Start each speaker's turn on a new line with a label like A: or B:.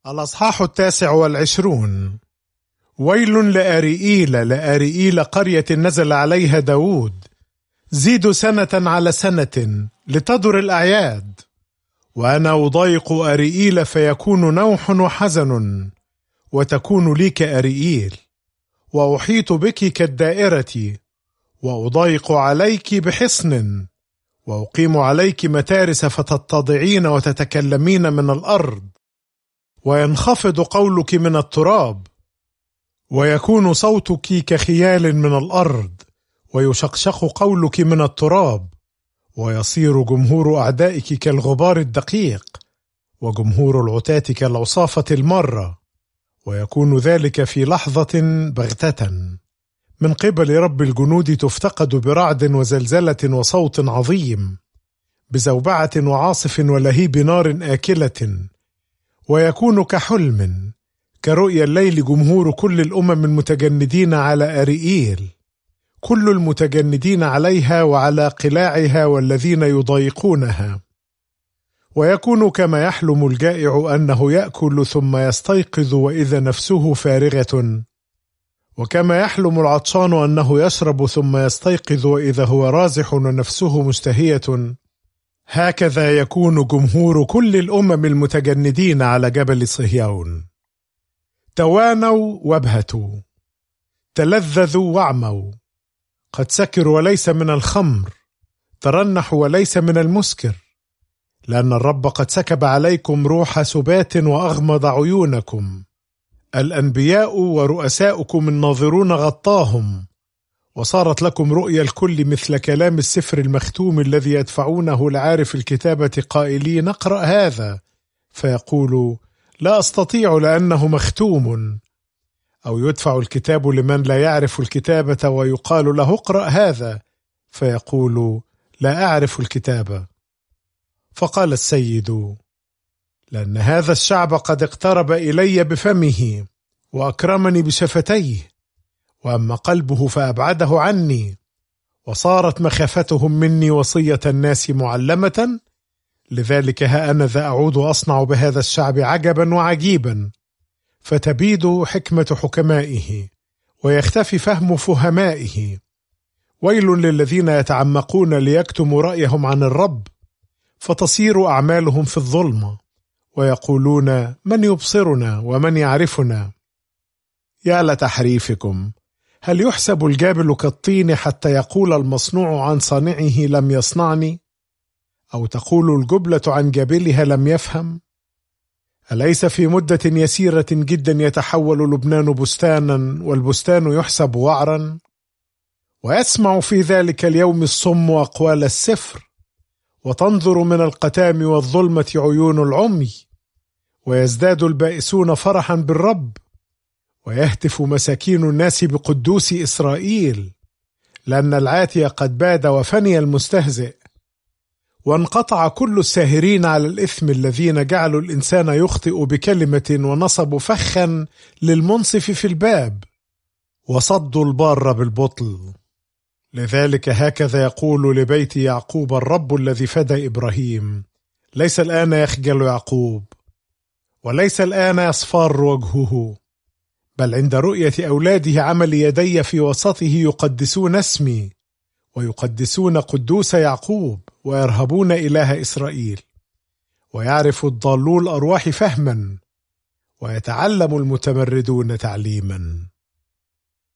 A: الأصحاح 29. ويل لأريئيل قرية نزل عليها داود. زيدوا سنة على سنة لتدر الأعياد. وأنا أضايق أريئيل فيكون نوح وحزن، وتكون لي كأريئيل، وأحيط بك كالدائرة، وأضايق عليك بحصن، وأقيم عليك متارس فتتضعين وتتكلمين من الأرض، وينخفض قولك من التراب، ويكون صوتك كخيال من الأرض، ويشقشق قولك من التراب، ويصير جمهور أعدائك كالغبار الدقيق، وجمهور العتاة كالعصافة المارة، ويكون ذلك في لحظة بغتة من قبل رب الجنود، تفتقد برعد وزلزلة وصوت عظيم، بزوبعة وعاصف ولهيب نار آكلة. ويكون كحلم كرؤيا الليل جمهور كل الأمم المتجندين على أريئيل، كل المتجندين عليها وعلى قلاعها والذين يضايقونها. ويكون كما يحلم الجائع أنه يأكل ثم يستيقظ وإذا نفسه فارغة، وكما يحلم العطشان أنه يشرب ثم يستيقظ وإذا هو رازح ونفسه مشتهية. هكذا يكون جمهور كل الأمم المتجندين على جبل صهيون. توانوا وابهتوا، تلذذوا واعموا، قد سكروا وليس من الخمر، ترنحوا وليس من المسكر، لأن الرب قد سكب عليكم روح سبات وأغمض عيونكم. الأنبياء ورؤساؤكم الناظرون غطاهم، وصارت لكم رؤيا الكل مثل كلام السفر المختوم الذي يدفعونه لعارف الكتابة قائلين اقرأ هذا، فيقول لا أستطيع لأنه مختوم، أو يدفع الكتاب لمن لا يعرف الكتابة ويقال له اقرأ هذا، فيقول لا أعرف الكتابة. فقال السيد لأن هذا الشعب قد اقترب إلي بفمه وأكرمني بشفتيه، وأما قلبه فأبعده عني، وصارت مخافتهم مني وصية الناس معلمة. لذلك ها أنا ذا أعود أصنع بهذا الشعب عجبا وعجيبا، فتبيد حكمة حكمائه ويختفي فهم فهمائه. ويل للذين يتعمقون ليكتموا رأيهم عن الرب، فتصير أعمالهم في الظلمة، ويقولون من يبصرنا ومن يعرفنا. يا لتحريفكم، هل يحسب الجابل كالطين حتى يقول المصنوع عن صانعه لم يصنعني؟ أو تقول الجبلة عن جابلها لم يفهم؟ أليس في مدة يسيرة جدا يتحول لبنان بستانا، والبستان يحسب وعرا؟ ويسمع في ذلك اليوم الصم أقوال السفر، وتنظر من القتام والظلمة عيون العمي، ويزداد البائسون فرحا بالرب، ويهتف مساكين الناس بقدوس إسرائيل، لأن العاتي قد باد وفني المستهزئ. وانقطع كل الساهرين على الإثم الذين جعلوا الإنسان يخطئ بكلمة، ونصبوا فخا للمنصف في الباب، وصدوا البار بالبطل. لذلك هكذا يقول لبيت يعقوب الرب الذي فدى إبراهيم، ليس الآن يخجل يعقوب، وليس الآن يصفار وجهه، بل عند رؤية أولاده عمل يدي في وسطه يقدسون اسمي، ويقدسون قدوس يعقوب، ويرهبون إله إسرائيل. ويعرف الضالو الأرواح فهما، ويتعلم المتمردون تعليما.